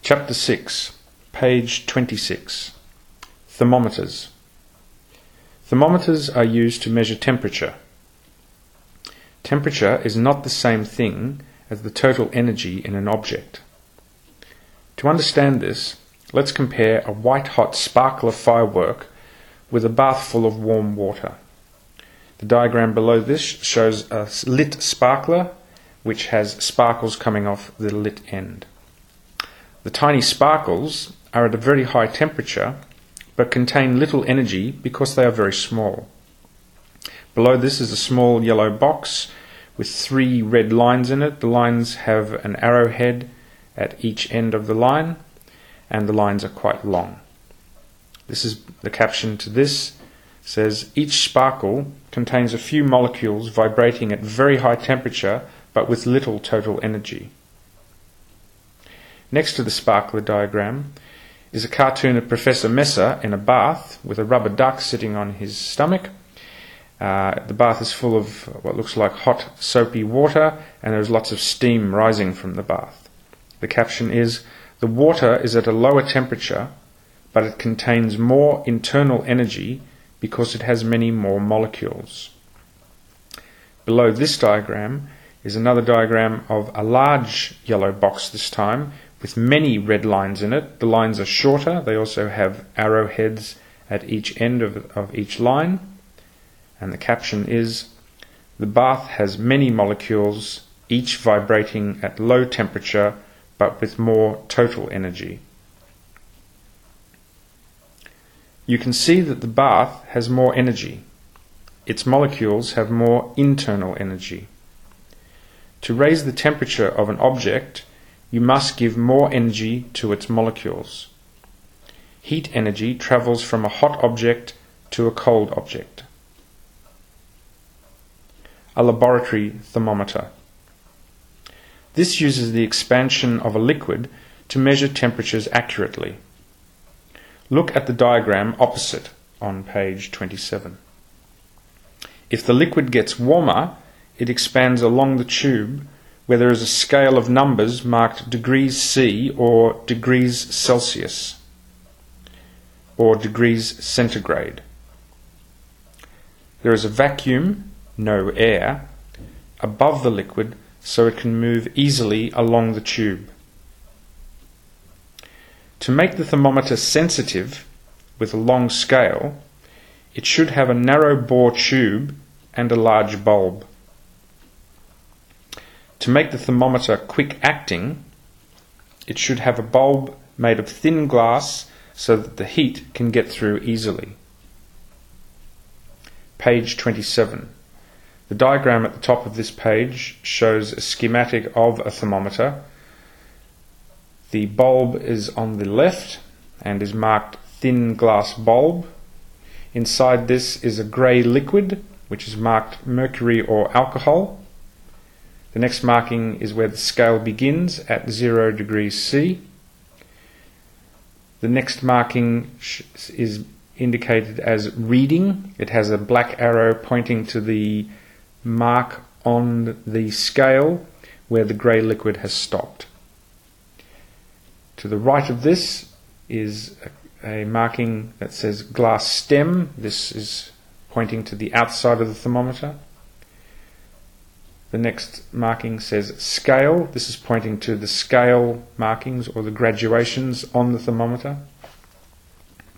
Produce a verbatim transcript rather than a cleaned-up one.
Chapter six, page twenty-six. Thermometers. Thermometers are used to measure temperature. Temperature is not the same thing as the total energy in an object. To understand this, let's compare a white-hot sparkler firework with a bath full of warm water. The diagram below this shows a lit sparkler which has sparkles coming off the lit end. The tiny sparkles are at a very high temperature but contain little energy because they are very small. Below this is a small yellow box with three red lines in it. The lines have an arrowhead at each end of the line, and the lines are quite long. This is the caption to this. Says each sparkle contains a few molecules vibrating at very high temperature but with little total energy. Next to the sparkler diagram is a cartoon of Professor Messer in a bath with a rubber duck sitting on his stomach. Uh, the bath is full of what looks like hot soapy water, and there's lots of steam rising from the bath. The caption is, "The water is at a lower temperature, but it contains more internal energy because it has many more molecules." Below this diagram is another diagram of a large yellow box this time, with many red lines in it. The lines are shorter. They also have arrowheads at each end of, of each line. And the caption is, "The bath has many molecules, each vibrating at low temperature, but with more total energy." You can see that the bath has more energy. Its molecules have more internal energy. To raise the temperature of an object, you must give more energy to its molecules. Heat energy travels from a hot object to a cold object. A laboratory thermometer. This uses the expansion of a liquid to measure temperatures accurately. Look at the diagram opposite on page twenty-seven. If the liquid gets warmer, it expands along the tube where there is a scale of numbers marked degrees C or degrees Celsius or degrees centigrade. There is a vacuum, no air, above the liquid so it can move easily along the tube. To make the thermometer sensitive with a long scale, it should have a narrow bore tube and a large bulb. To make the thermometer quick acting, it should have a bulb made of thin glass so that the heat can get through easily. Page twenty-seven. The diagram at the top of this page shows a schematic of a thermometer. The bulb is on the left and is marked thin glass bulb. Inside this is a grey liquid which is marked mercury or alcohol. The next marking is where the scale begins at zero degrees C. The next marking is indicated as reading. It has a black arrow pointing to the mark on the scale where the grey liquid has stopped. To the right of this is a, a marking that says glass stem. This is pointing to the outside of the thermometer. The next marking says scale. This is pointing to the scale markings or the graduations on the thermometer.